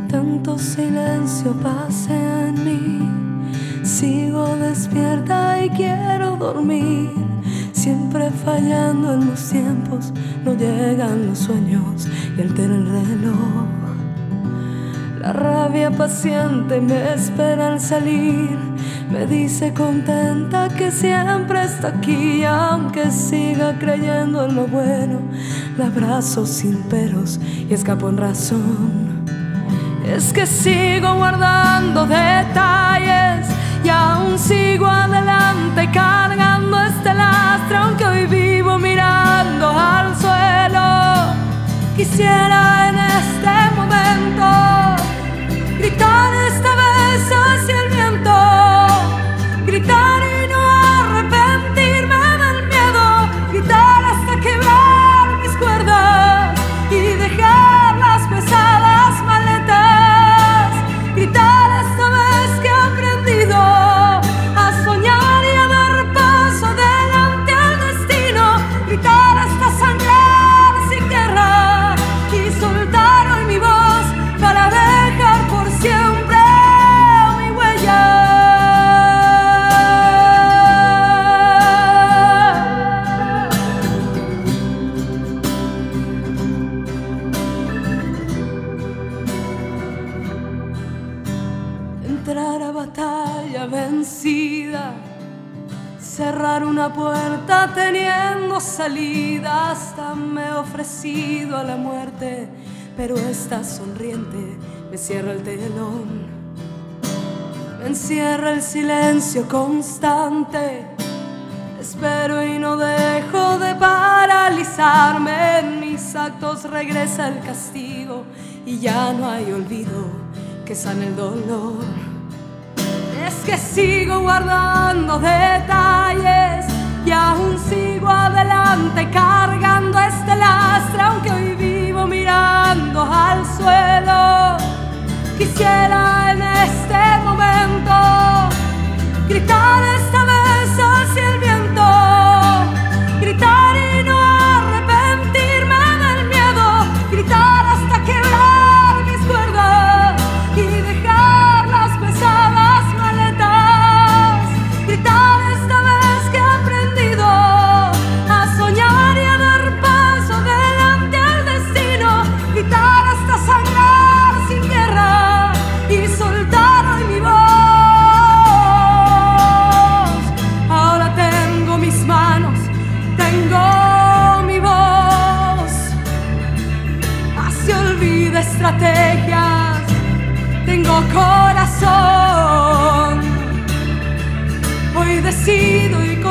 Tanto silencio pasea en mí, sigo despierta y quiero dormir. Siempre fallando en los tiempos, no llegan los sueños y altera el reloj. La rabia paciente me espera al salir, me dice contenta que siempre está aquí. Y aunque siga creyendo en lo bueno, la abrazo sin peros y escapo en razón. Es que sigo guardando detalles y aún sigo adelante cargando este lastre, aunque hoy vivo mirando al suelo. Quisiera en este momento gritar esta vez hacia el viento, gritar y no arrepentirme del miedo, gritar hasta quebrar mis cuerdas y dejar las pesadas maletas, gritar esta vez que he aprendido a soñar y a dar paso delante al destino, gritar hasta sangrar sin guerra y soltar hoy mi voz para dejar por siempre mi huella. Entrar a batalla vencida, cerrar una puerta teniendo salida. Hasta me he ofrecido a la muerte, pero esta sonriente me cierra el telón. Me encierra el silencio constante, espero y no dejo de paralizarme. En mis actos regresa el castigo y ya no hay olvido que sane el dolor. Es que sigo guardando detalles y aún sigo adelante cargando este lastre, aunque hoy vivo mirando al suelo. Quisiera en este momento gritar esta vez hacia el viento, gritar y no arrepentirme del miedo, gritar hasta quebrar mis cuerdas y dejar las pesadas maletas, gritar esta vez que he aprendido a soñar y a dar paso delante al destino, gritar hasta sangrar sin guerra y soltar hoy mi voz. Ahora tengo mis manos, tengo mi voz, así olvida estrategias, tengo corazón. Hoy decido y